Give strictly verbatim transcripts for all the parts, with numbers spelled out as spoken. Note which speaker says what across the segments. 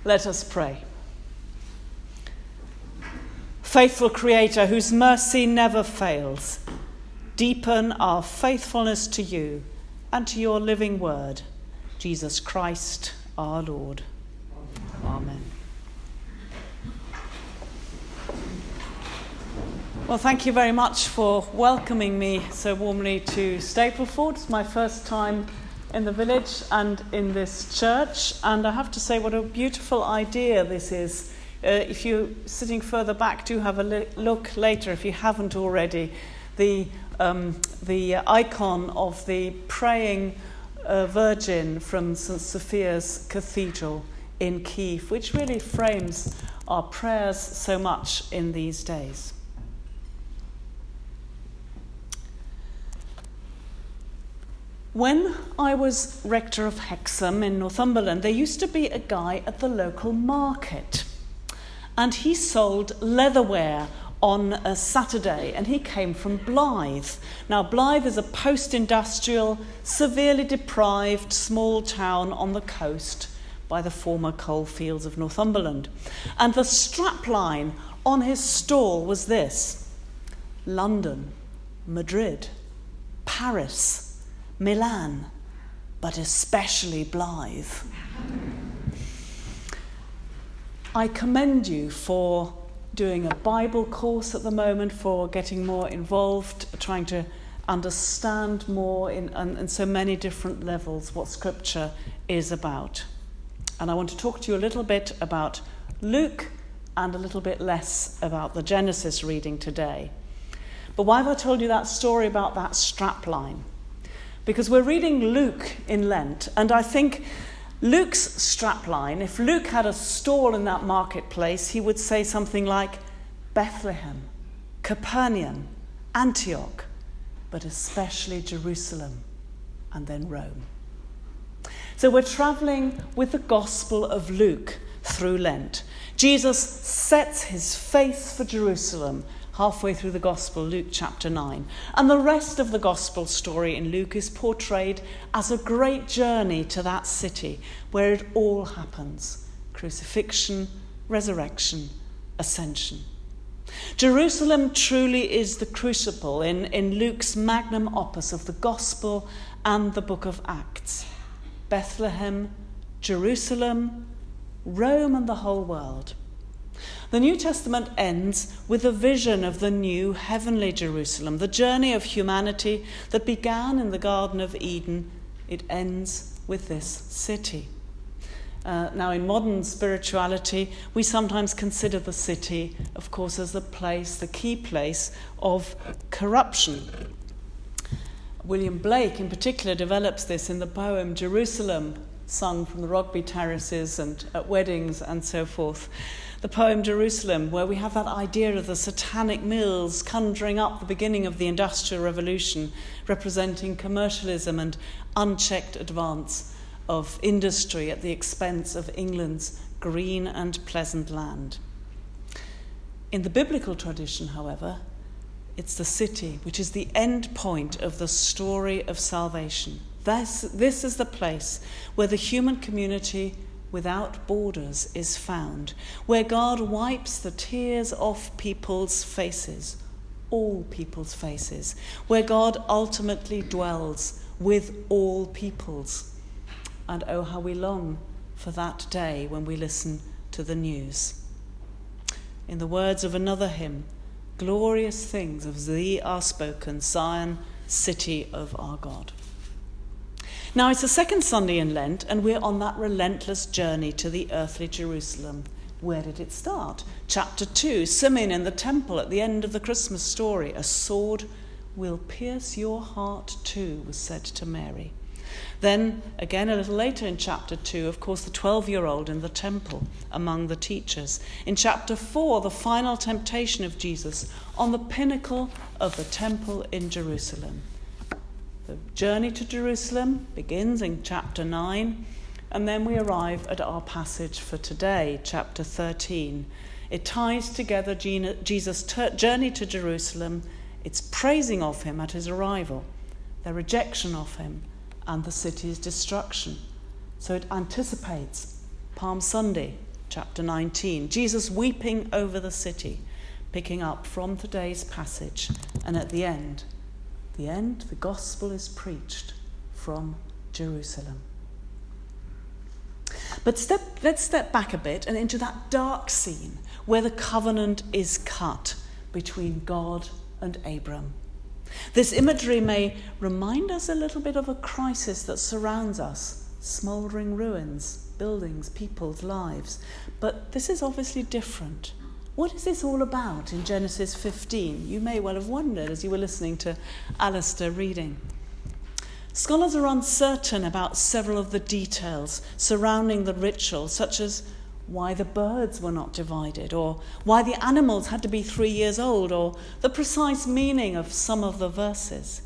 Speaker 1: Let us pray. Faithful Creator, whose mercy never fails, deepen our faithfulness to you and to your living word, Jesus Christ our Lord. Amen. Well, thank you very much for welcoming me so warmly to Stapleford. It's my first time in the village and in this church, and I have to say what a beautiful idea this is. Uh, if you're sitting further back, do have a li- look later if you haven't already. The um, the icon of the praying uh, Virgin from Saint Sophia's Cathedral in Kiev, which really frames our prayers so much in these days. When I was rector of Hexham in Northumberland, there used to be a guy at the local market, and he sold leatherware on a Saturday, and he came from Blythe. Now, Blythe is a post-industrial, severely deprived small town on the coast by the former coalfields of Northumberland. And the strapline on his stall was this: London, Madrid, Paris, Milan, but especially Blythe. I commend you for doing a Bible course at the moment, for getting more involved, trying to understand more in, in, in so many different levels what Scripture is about. And I want to talk to you a little bit about Luke and a little bit less about the Genesis reading today. But why have I told you that story about that strapline? Because we're reading Luke in Lent, and I think Luke's strapline, if Luke had a stall in that marketplace, he would say something like Bethlehem, Capernaum, Antioch, but especially Jerusalem, and then Rome. So we're travelling with the Gospel of Luke through Lent. Jesus sets his face for Jerusalem halfway through the Gospel, Luke chapter nine. And the rest of the Gospel story in Luke is portrayed as a great journey to that city where it all happens: crucifixion, resurrection, ascension. Jerusalem truly is the crucible in, in Luke's magnum opus of the Gospel and the book of Acts. Bethlehem, Jerusalem, Rome, and the whole world. The New Testament ends with a vision of the new heavenly Jerusalem, the journey of humanity that began in the Garden of Eden. It ends with this city. Uh, now, in modern spirituality, we sometimes consider the city, of course, as the place, the key place of corruption. William Blake, in particular, develops this in the poem Jerusalem, sung from the Rogby terraces and at weddings and so forth. The poem Jerusalem, where we have that idea of the satanic mills conjuring up the beginning of the Industrial Revolution, representing commercialism and unchecked advance of industry at the expense of England's green and pleasant land. In the biblical tradition, however, it's the city which is the end point of the story of salvation. This, this is the place where the human community without borders is found, where God wipes the tears off people's faces, all people's faces, where God ultimately dwells with all peoples. And oh, how we long for that day when we listen to the news. In the words of another hymn, glorious things of thee are spoken, Zion, city of our God. Now, it's the second Sunday in Lent, and we're on that relentless journey to the earthly Jerusalem. Where did it start? Chapter two, Simeon in the temple at the end of the Christmas story. A sword will pierce your heart too, was said to Mary. Then, again a little later in chapter two, of course, the twelve-year-old in the temple among the teachers. In chapter four, the final temptation of Jesus on the pinnacle of the temple in Jerusalem. The journey to Jerusalem begins in chapter nine, and then we arrive at our passage for today, chapter thirteen. It ties together Jesus' journey to Jerusalem, its praising of him at his arrival, their rejection of him, and the city's destruction. So it anticipates Palm Sunday, chapter nineteen. Jesus weeping over the city, picking up from today's passage. And at the end, the end, the gospel is preached from Jerusalem. But step, let's step back a bit and into that dark scene where the covenant is cut between God and Abram. This imagery may remind us a little bit of a crisis that surrounds us, smouldering ruins, buildings, people's lives. But this is obviously different. What is this all about in Genesis fifteen? You may well have wondered as you were listening to Alistair reading. Scholars are uncertain about several of the details surrounding the ritual, such as why the birds were not divided, or why the animals had to be three years old, or the precise meaning of some of the verses.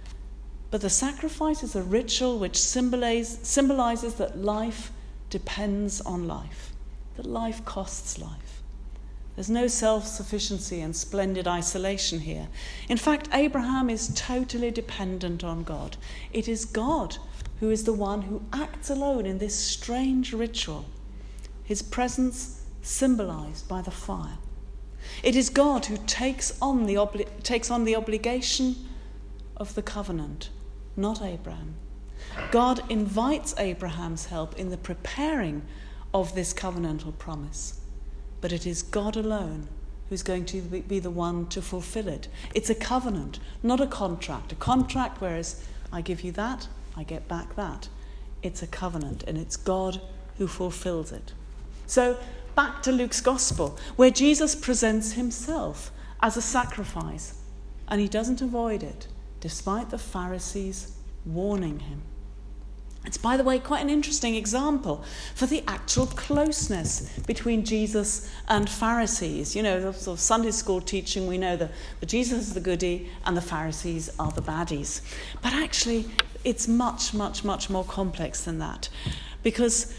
Speaker 1: But the sacrifice is a ritual which symbolize, symbolizes that life depends on life, that life costs life. There's no self-sufficiency and splendid isolation here. In fact, Abraham is totally dependent on God. It is God who is the one who acts alone in this strange ritual, his presence symbolized by the fire. It is God who takes on the obli- takes on the obligation of the covenant, not Abraham. God invites Abraham's help in the preparing of this covenantal promise. But it is God alone who's going to be the one to fulfill it. It's a covenant, not a contract. A contract, whereas I give you that, I get back that. It's a covenant, and it's God who fulfills it. So back to Luke's Gospel, where Jesus presents himself as a sacrifice, and he doesn't avoid it, despite the Pharisees warning him. It's, by the way, quite an interesting example for the actual closeness between Jesus and Pharisees. You know, the sort of Sunday school teaching, we know that Jesus is the goodie and the Pharisees are the baddies. But actually, it's much, much, much more complex than that. Because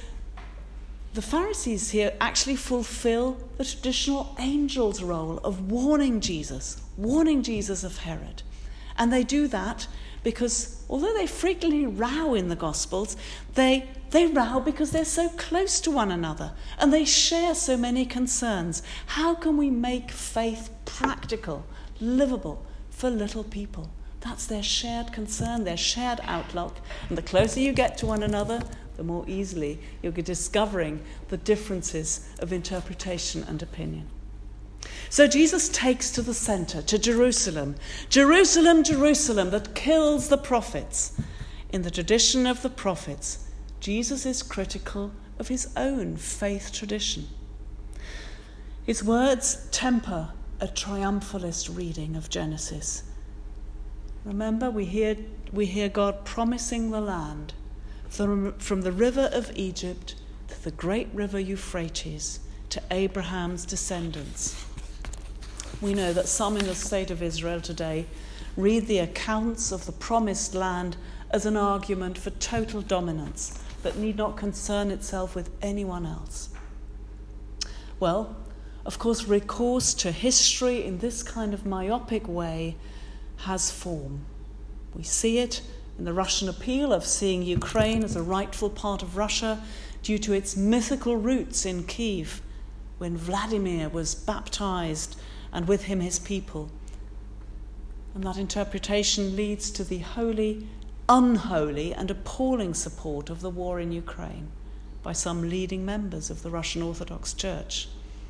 Speaker 1: the Pharisees here actually fulfill the traditional angel's role of warning Jesus, warning Jesus of Herod. And they do that because although they frequently row in the Gospels, they, they row because they're so close to one another and they share so many concerns. How can we make faith practical, livable for little people? That's their shared concern, their shared outlook. And the closer you get to one another, the more easily you'll be discovering the differences of interpretation and opinion. So Jesus takes to the centre, to Jerusalem. Jerusalem, Jerusalem, that kills the prophets. In the tradition of the prophets, Jesus is critical of his own faith tradition. His words temper a triumphalist reading of Genesis. Remember, we hear, we hear God promising the land from, from the river of Egypt to the great river Euphrates to Abraham's descendants. We know that some in the state of Israel today read the accounts of the promised land as an argument for total dominance that need not concern itself with anyone else. Well, of course, recourse to history in this kind of myopic way has form. We see it in the Russian appeal of seeing Ukraine as a rightful part of Russia due to its mythical roots in Kiev, when Vladimir was baptized and with him his people. And that interpretation leads to the wholly, unholy and appalling support of the war in Ukraine by some leading members of the Russian Orthodox Church.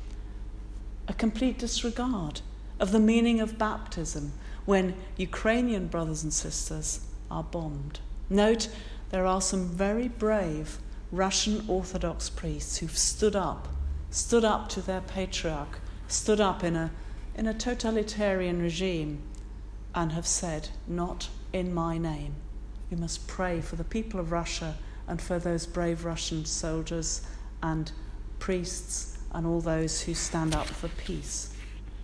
Speaker 1: A complete disregard of the meaning of baptism when Ukrainian brothers and sisters are bombed. Note, there are some very brave Russian Orthodox priests who've stood up, stood up to their patriarch, stood up in a in a totalitarian regime and have said, not in my name. We must pray for the people of Russia and for those brave Russian soldiers and priests and all those who stand up for peace.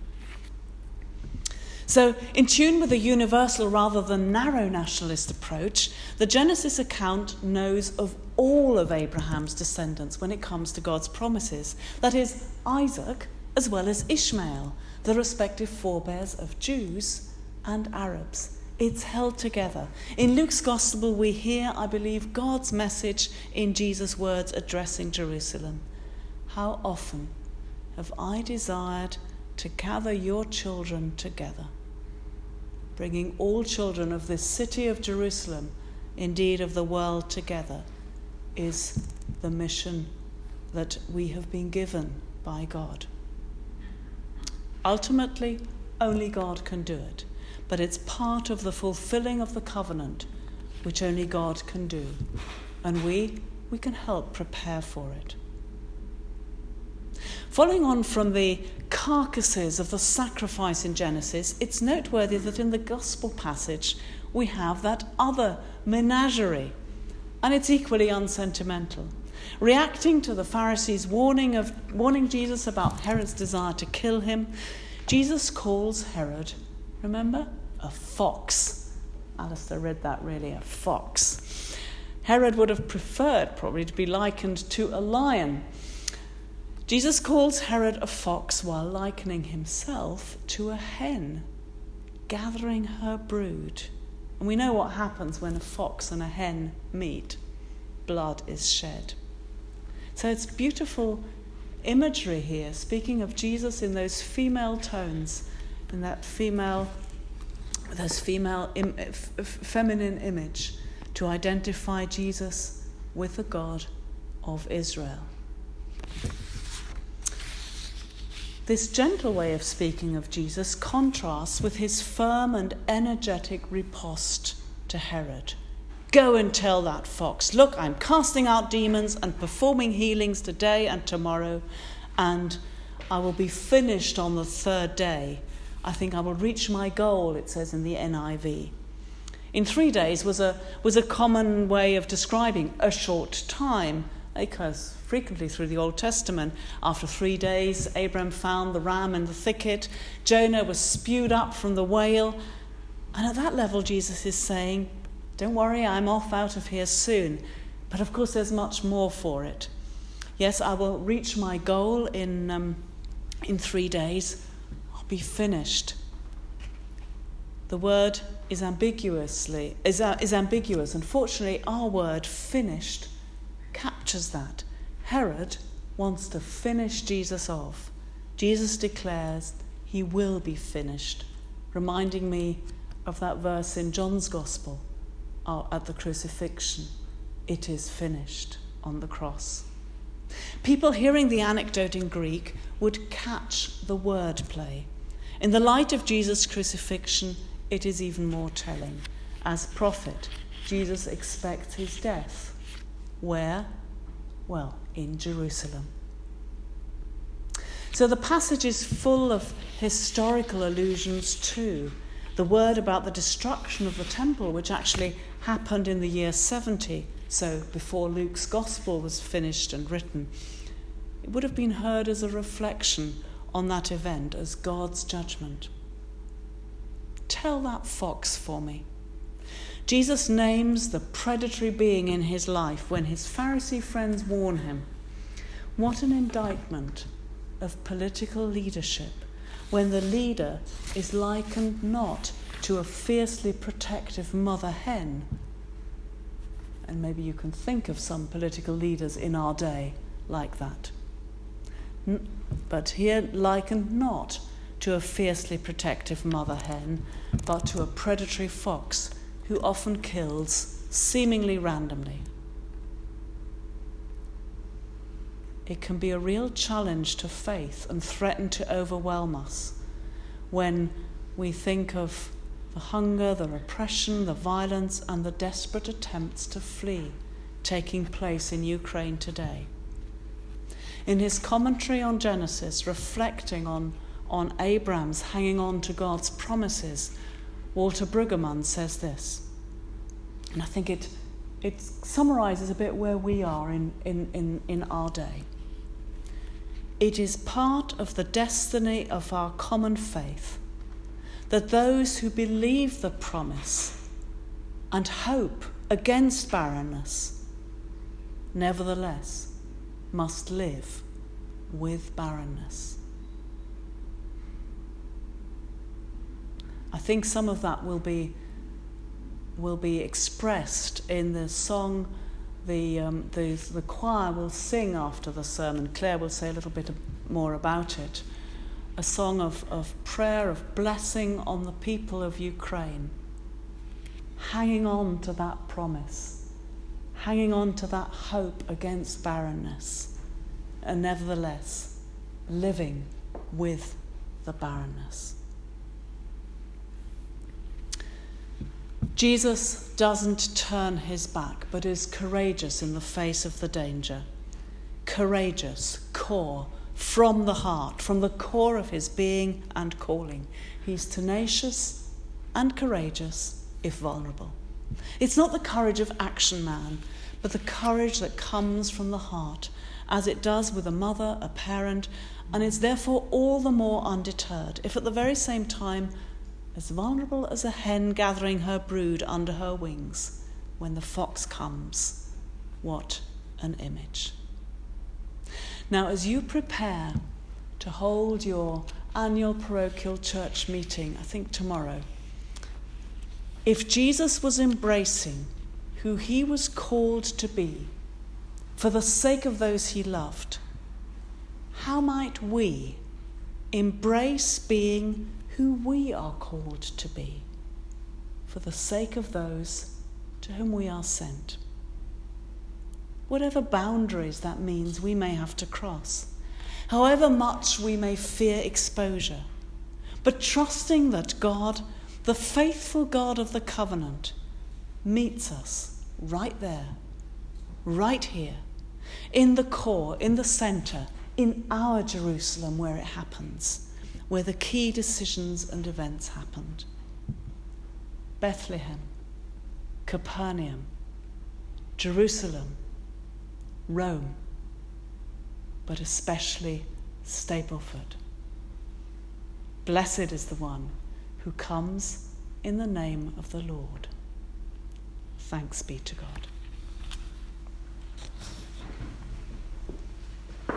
Speaker 1: So, in tune with a universal rather than narrow nationalist approach, the Genesis account knows of all of Abraham's descendants when it comes to God's promises. That is, Isaac as well as Ishmael, the respective forebears of Jews and Arabs. It's held together. In Luke's Gospel, we hear, I believe, God's message in Jesus' words addressing Jerusalem. how often have I desired to gather your children together. Bringing all children of this city of Jerusalem, indeed of the world, together, is the mission that we have been given by God. Ultimately, only God can do it, but it's part of the fulfilling of the covenant, which only God can do, and we, we can help prepare for it. Following on from the carcasses of the sacrifice in Genesis, it's noteworthy that in the gospel passage we have that other menagerie, and it's equally unsentimental. Reacting to the Pharisees' warning of warning Jesus about Herod's desire to kill him, Jesus calls Herod, remember, a fox. Alistair read that really, a fox. Herod would have preferred probably to be likened to a lion. Jesus calls Herod a fox while likening himself to a hen, gathering her brood. And we know what happens when a fox and a hen meet. Blood is shed. So it's beautiful imagery here, speaking of Jesus in those female tones, in that female, those female, im, f- f- feminine image, to identify Jesus with the God of Israel. This gentle way of speaking of Jesus contrasts with his firm and energetic riposte to Herod. Go and tell that fox, look, I'm casting out demons and performing healings today and tomorrow, and I will be finished on the third day. I think I will reach my goal, it says in the N I V. In three days was a was a common way of describing a short time. It occurs frequently through the Old Testament. After three days, Abraham found the ram in the thicket. Jonah was spewed up from the whale. And at that level, Jesus is saying, don't worry, I'm off out of here soon. But of course, there's much more for it. Yes, I will reach my goal in um, in three days. I'll be finished. The word is ambiguously is, uh, is ambiguous. Unfortunately, our word finished captures that. Herod wants to finish Jesus off. Jesus declares he will be finished, reminding me of that verse in John's Gospel uh, at the crucifixion. It is finished on the cross. People hearing the anecdote in Greek would catch the wordplay. In the light of Jesus' crucifixion, it is even more telling. As prophet, Jesus expects his death. Where? Well, in Jerusalem. So the passage is full of historical allusions too. The word about the destruction of the temple, which actually happened in the year seventy, so before Luke's gospel was finished and written, it would have been heard as a reflection on that event as God's judgment. Tell that fox for me. Jesus names the predatory being in his life when his Pharisee friends warn him. What an indictment of political leadership when the leader is likened not to a fiercely protective mother hen. And maybe you can think of some political leaders in our day like that. But here likened not to a fiercely protective mother hen, but to a predatory fox who often kills seemingly randomly. It can be a real challenge to faith and threaten to overwhelm us when we think of the hunger, the repression, the violence, and the desperate attempts to flee taking place in Ukraine today. In his commentary on Genesis, reflecting on, on Abraham's hanging on to God's promises, Walter Brueggemann says this, and I think it it summarises a bit where we are in, in, in, in our day. It is part of the destiny of our common faith that those who believe the promise and hope against barrenness, nevertheless, must live with barrenness. I think some of that will be will be expressed in the song the, um, the, the choir will sing after the sermon. Claire will say a little bit more about it. A song of, of prayer, of blessing on the people of Ukraine. Hanging on to that promise. Hanging on to that hope against barrenness. And nevertheless, living with the barrenness. Jesus doesn't turn his back, but is courageous in the face of the danger. Courageous, core, from the heart, from the core of his being and calling. He's tenacious and courageous, if vulnerable. It's not the courage of action man, but the courage that comes from the heart, as it does with a mother, a parent, and is therefore all the more undeterred, if at the very same time as vulnerable as a hen gathering her brood under her wings when the fox comes. What an image. Now, as you prepare to hold your annual parochial church meeting, I think tomorrow, if Jesus was embracing who he was called to be for the sake of those he loved, how might we embrace being who we are called to be for the sake of those to whom we are sent? Whatever boundaries that means we may have to cross, however much we may fear exposure, but trusting that God, the faithful God of the covenant, meets us right there, right here, in the core, in the centre, in our Jerusalem where it happens, where the key decisions and events happened. Bethlehem, Capernaum, Jerusalem, Rome, but especially Stapleford. Blessed is the one who comes in the name of the Lord. Thanks be to God.